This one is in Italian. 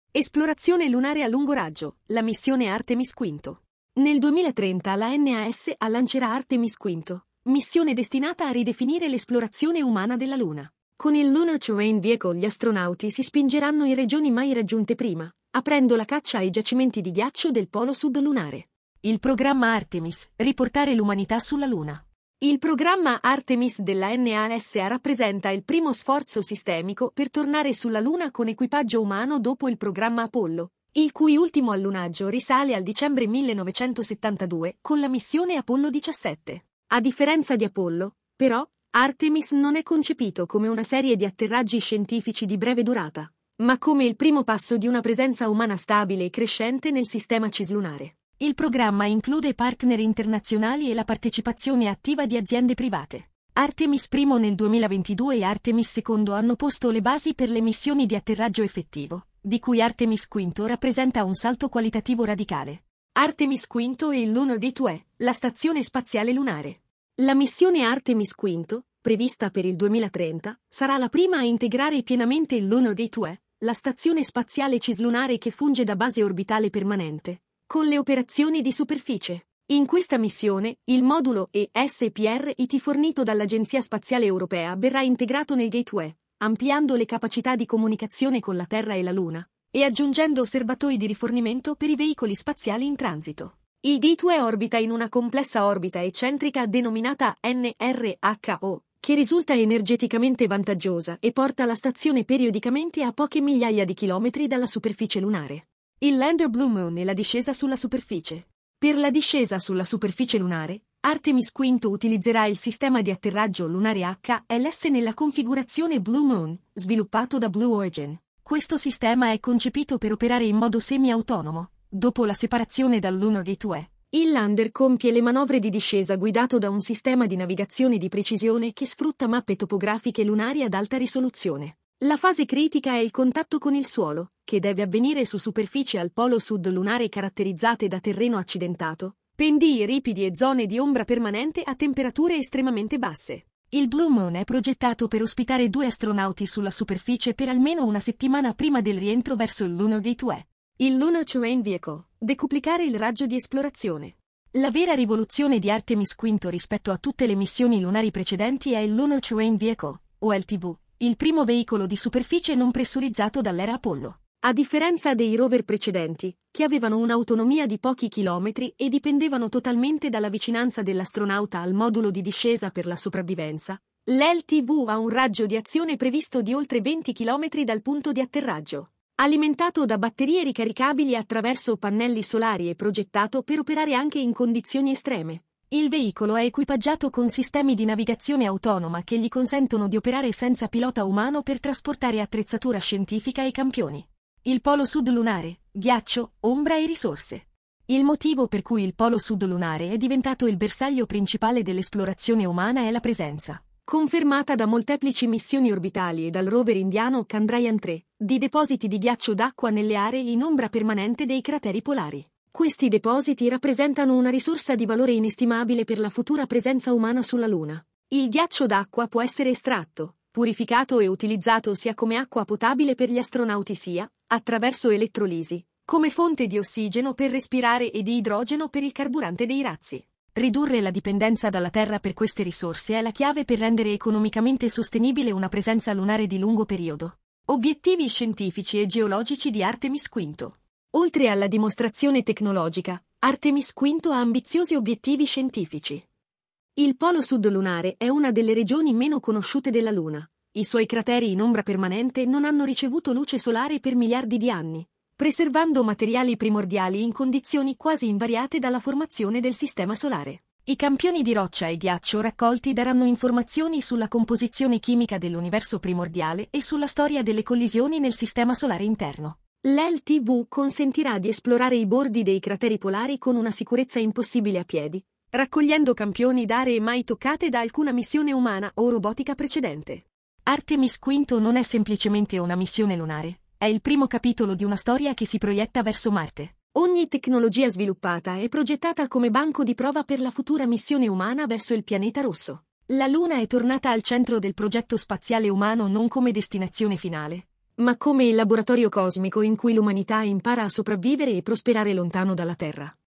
Esplorazione lunare a lungo raggio, la missione Artemis V. Nel 2030 la NASA lancerà Artemis V, missione destinata a ridefinire l'esplorazione umana della Luna. Con il Lunar Terrain Vehicle gli astronauti si spingeranno in regioni mai raggiunte prima, aprendo la caccia ai giacimenti di ghiaccio del polo sud lunare. Il programma Artemis, riportare l'umanità sulla Luna. Il programma Artemis della NASA rappresenta il primo sforzo sistemico per tornare sulla Luna con equipaggio umano dopo il programma Apollo, il cui ultimo allunaggio risale al dicembre 1972 con la missione Apollo 17. A differenza di Apollo, però, Artemis non è concepito come una serie di atterraggi scientifici di breve durata, ma come il primo passo di una presenza umana stabile e crescente nel sistema cislunare. Il programma include partner internazionali e la partecipazione attiva di aziende private. Artemis I nel 2022 e Artemis II hanno posto le basi per le missioni di atterraggio effettivo, di cui Artemis V rappresenta un salto qualitativo radicale. Artemis V e il Lunar Gateway, la stazione spaziale lunare. La missione Artemis V, prevista per il 2030, sarà la prima a integrare pienamente il Lunar Gateway, la stazione spaziale cislunare che funge da base orbitale permanente, con le operazioni di superficie. In questa missione, il modulo ESPRIT fornito dall'Agenzia Spaziale Europea verrà integrato nel Gateway, ampliando le capacità di comunicazione con la Terra e la Luna, e aggiungendo serbatoi di rifornimento per i veicoli spaziali in transito. Il Gateway orbita in una complessa orbita eccentrica denominata NRHO, che risulta energeticamente vantaggiosa e porta la stazione periodicamente a poche migliaia di chilometri dalla superficie lunare. Il lander Blue Moon e la discesa sulla superficie. Per la discesa sulla superficie lunare, Artemis V utilizzerà il sistema di atterraggio lunare HLS nella configurazione Blue Moon, sviluppato da Blue Origin. Questo sistema è concepito per operare in modo semi-autonomo. Dopo la separazione dal Lunar Gateway, il lander compie le manovre di discesa guidato da un sistema di navigazione di precisione che sfrutta mappe topografiche lunari ad alta risoluzione. La fase critica è il contatto con il suolo, che deve avvenire su superfici al polo sud lunare caratterizzate da terreno accidentato, pendii ripidi e zone di ombra permanente a temperature estremamente basse. Il Blue Moon è progettato per ospitare 2 astronauti sulla superficie per almeno una settimana prima del rientro verso il Lunar Gateway. Il Lunar Terrain Vehicle, decuplicare il raggio di esplorazione. La vera rivoluzione di Artemis V rispetto a tutte le missioni lunari precedenti è il Lunar Terrain Vehicle, o LTV. Il primo veicolo di superficie non pressurizzato dall'era Apollo. A differenza dei rover precedenti, che avevano un'autonomia di pochi chilometri e dipendevano totalmente dalla vicinanza dell'astronauta al modulo di discesa per la sopravvivenza, l'LTV ha un raggio di azione previsto di oltre 20 km dal punto di atterraggio. Alimentato da batterie ricaricabili attraverso pannelli solari e progettato per operare anche in condizioni estreme. Il veicolo è equipaggiato con sistemi di navigazione autonoma che gli consentono di operare senza pilota umano per trasportare attrezzatura scientifica e campioni. Il polo sud lunare, ghiaccio, ombra e risorse. Il motivo per cui il polo sud lunare è diventato il bersaglio principale dell'esplorazione umana è la presenza, confermata da molteplici missioni orbitali e dal rover indiano Chandrayaan-3, di depositi di ghiaccio d'acqua nelle aree in ombra permanente dei crateri polari. Questi depositi rappresentano una risorsa di valore inestimabile per la futura presenza umana sulla Luna. Il ghiaccio d'acqua può essere estratto, purificato e utilizzato sia come acqua potabile per gli astronauti sia, attraverso elettrolisi, come fonte di ossigeno per respirare e di idrogeno per il carburante dei razzi. Ridurre la dipendenza dalla Terra per queste risorse è la chiave per rendere economicamente sostenibile una presenza lunare di lungo periodo. Obiettivi scientifici e geologici di Artemis V. Oltre alla dimostrazione tecnologica, Artemis V ha ambiziosi obiettivi scientifici. Il polo sud lunare è una delle regioni meno conosciute della Luna. I suoi crateri in ombra permanente non hanno ricevuto luce solare per miliardi di anni, preservando materiali primordiali in condizioni quasi invariate dalla formazione del sistema solare. I campioni di roccia e ghiaccio raccolti daranno informazioni sulla composizione chimica dell'universo primordiale e sulla storia delle collisioni nel sistema solare interno. L'LTV consentirà di esplorare i bordi dei crateri polari con una sicurezza impossibile a piedi, raccogliendo campioni d'aree mai toccate da alcuna missione umana o robotica precedente. Artemis V non è semplicemente una missione lunare, è il primo capitolo di una storia che si proietta verso Marte. Ogni tecnologia sviluppata è progettata come banco di prova per la futura missione umana verso il pianeta rosso. La Luna è tornata al centro del progetto spaziale umano non come destinazione finale, ma come il laboratorio cosmico in cui l'umanità impara a sopravvivere e prosperare lontano dalla Terra.